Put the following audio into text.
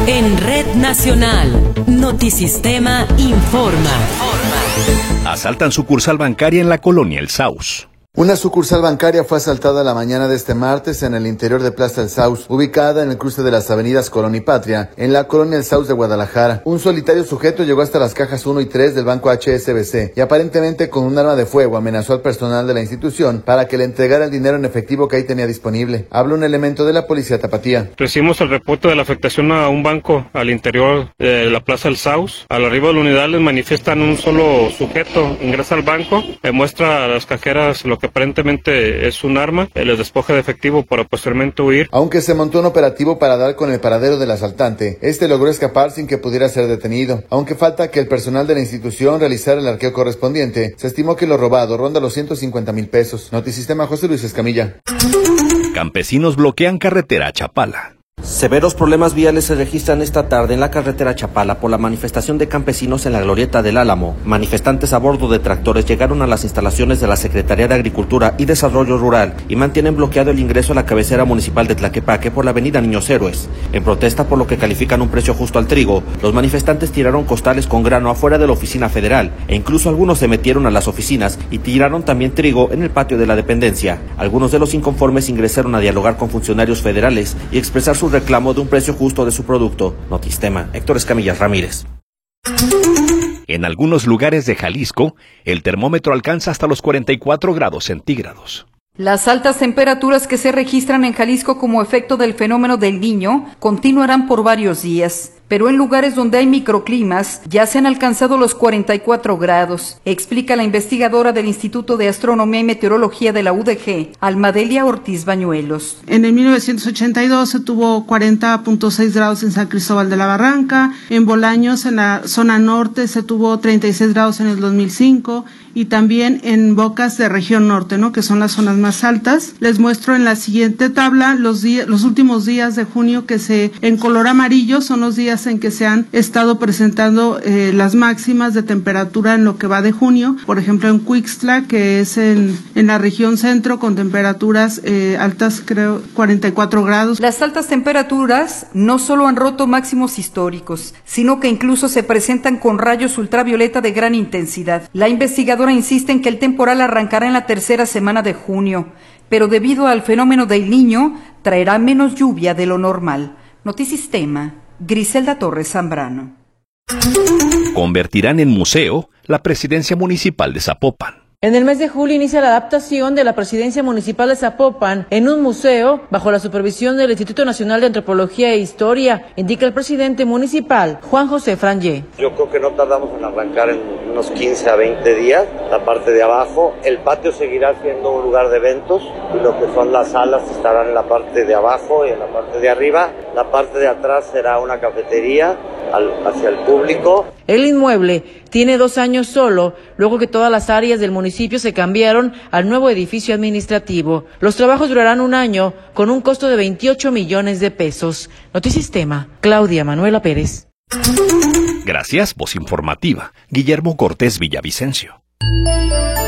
En Red Nacional, Notisistema informa. Asaltan sucursal bancaria en la colonia El Saus. Una sucursal bancaria fue asaltada la mañana de este martes en el interior de Plaza El Saus, ubicada en el cruce de las avenidas Colón y Patria, en la colonia El Saus de Guadalajara. Un solitario sujeto llegó hasta las cajas 1 y 3 del banco HSBC y aparentemente con un arma de fuego amenazó al personal de la institución para que le entregara el dinero en efectivo que ahí tenía disponible. Habla un elemento de la policía tapatía. Recibimos el reporte de la afectación a un banco al interior de la Plaza El Saus. Al arribo de la unidad les manifiestan un solo sujeto, ingresa al banco, muestra a las cajeras lo que aparentemente es un arma, les despoja de efectivo para posteriormente huir. Aunque se montó un operativo para dar con el paradero del asaltante, este logró escapar sin que pudiera ser detenido. Aunque falta que el personal de la institución realizara el arqueo correspondiente, se estimó que lo robado ronda los 150,000 pesos. Notisistema, José Luis Escamilla. Campesinos bloquean carretera a Chapala. Severos problemas viales se registran esta tarde en la carretera Chapala por la manifestación de campesinos en la glorieta del Álamo. Manifestantes a bordo de tractores llegaron a las instalaciones de la Secretaría de Agricultura y Desarrollo Rural y mantienen bloqueado el ingreso a la cabecera municipal de Tlaquepaque por la avenida Niños Héroes. En protesta por lo que califican un precio justo al trigo, los manifestantes tiraron costales con grano afuera de la oficina federal e incluso algunos se metieron a las oficinas y tiraron también trigo en el patio de la dependencia. Algunos de los inconformes ingresaron a dialogar con funcionarios federales y expresar su reclamo de un precio justo de su producto. Notisistema, Héctor Escamillas Ramírez. En algunos lugares de Jalisco, el termómetro alcanza hasta los 44 grados centígrados. Las altas temperaturas que se registran en Jalisco como efecto del fenómeno del Niño continuarán por varios días, pero en lugares donde hay microclimas ya se han alcanzado los 44 grados, explica la investigadora del Instituto de Astronomía y Meteorología de la UDG, Almadelia Ortiz Bañuelos. En el 1982 se tuvo 40.6 grados en San Cristóbal de la Barranca, en Bolaños, en la zona norte, se tuvo 36 grados en el 2005, y también en Bocas de región norte, ¿no?, que son las zonas más altas. Les muestro en la siguiente tabla los últimos días de junio que en color amarillo son los días en que se han estado presentando las máximas de temperatura en lo que va de junio. Por ejemplo, en Cuixtla, que es en la región centro, con temperaturas altas, creo, 44 grados. Las altas temperaturas no solo han roto máximos históricos, sino que incluso se presentan con rayos ultravioleta de gran intensidad. La investigadora insiste en que el temporal arrancará en la tercera semana de junio, pero debido al fenómeno del Niño, traerá menos lluvia de lo normal. Notisistema, Griselda Torres Zambrano. Convertirán en museo la presidencia municipal de Zapopan. En el mes de julio inicia la adaptación de la Presidencia Municipal de Zapopan en un museo bajo la supervisión del Instituto Nacional de Antropología e Historia, indica el presidente municipal, Juan José Frangé. Yo creo que no tardamos en arrancar en unos 15 a 20 días, la parte de abajo. El patio seguirá siendo un lugar de eventos y lo que son las salas estarán en la parte de abajo y en la parte de arriba. La parte de atrás será una cafetería hacia el público. El inmueble tiene 2 años solo, luego que todas las áreas del municipio se cambiaron al nuevo edificio administrativo. Los trabajos durarán 1 año, con un costo de 28 millones de pesos. Notisistema, Claudia Manuela Pérez. Gracias, voz informativa, Guillermo Cortés Villavicencio.